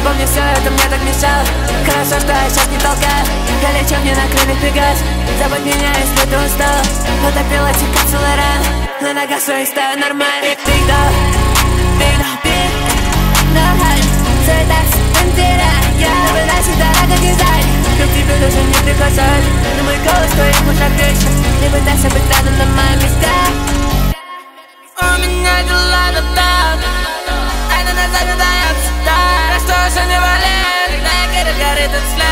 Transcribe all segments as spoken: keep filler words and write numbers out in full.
Помню, все это мне так мешало. Хорошо, что я сейчас не толкаю. Я лечу мне на крыльях Пегас. Забудь меня, если ты устала. Утопила тебя целый ран. На ногах своих стою нормально. Big dog, big dog, big нормально. Свой такси, пантера. Я выносить дорого дизайн. Но к тебе даже не прикасаюсь. Но мой голос твоих ушах вечно. Не пытайся быть рядом на моем месте. У меня дела на там. Она назад не дает сюда. А что же не болит? На экране горит этот взгляд.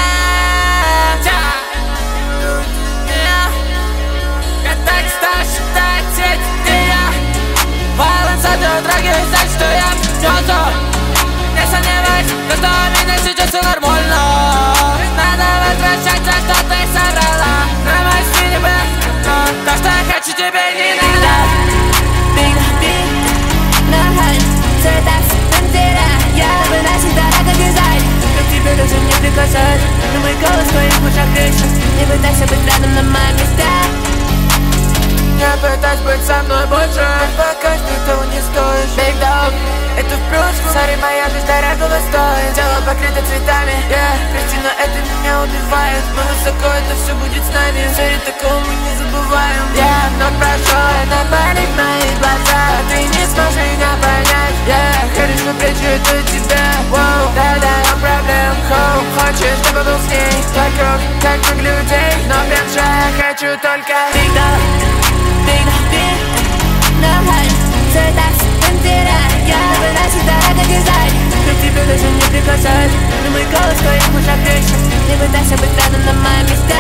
Я так стал считать эти дни. Баланс отдел трагедии, значит, что я придётся. Не сомневаюсь, то что у меня сейчас все нормально. Надо возвращать то, что ты собрала. На мой стиле был то, что я хочу, тебе не надо. Big, big, нормально. Свой такси, пантера. Я выносить дорого дизайн. Но к тебе даже не прикасаюсь. Но мой голос в твоих ушах вечно. Не пытайся быть рядом на моем месте. Не пытайся быть со мной больше. Пока ты того не стоишь. Big dog, это в прошлом. Сори, моя жизнь дорогого стоит. Тело покрыто цветами, yeah. Прости, но это меня убивает. Мы высоко, это все будет с нами. Сори, такого мы не забываем. Я много прошел, это болит мои глаза. Ты не сможешь меня понять, yeah. Хорошо, прячу это от тебя. Воу, да-да, я проблем. Хоу, хочешь, чтобы был с ней. Вокруг, как много людей. Но прям же я хочу только Big dog, big dog, big нормально. Свой такси, пантера. Я выносить дорого дизайн. Но к тебе даже не прикасаюсь. Но мой голос в твоих ушах вечно. Не пытайся быть рядом на моем месте.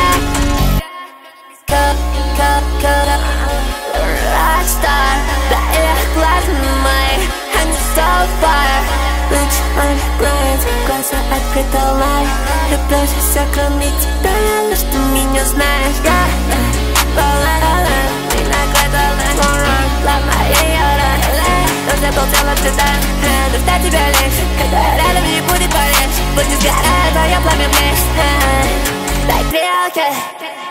Rockstar, да их глаза мои, они so fire. Луч моих глаз, глаза открыты лай. Люблю же все, кроме тебя, я лишь ты меня знаешь. Я, ла-ла-ла-ла, ты накладала ворон, ломай ее, но забыл целым цветам. Но ждать тебя лишь, когда рядом не будет полегче. Пусть не сгорает твое пламя в ночь. Дай стрелки.